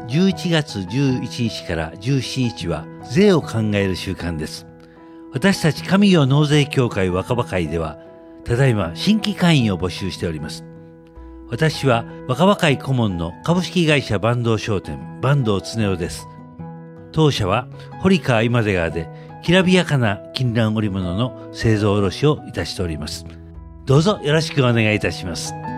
11月11日から17日は税を考える週間です。私たち上行納税協会若葉会では、ただいま新規会員を募集しております。私は若葉会顧問の株式会社坂東商店坂東恒夫です。当社は堀川今出川できらびやかな金襴織物の製造卸をいたしております。どうぞよろしくお願いいたします。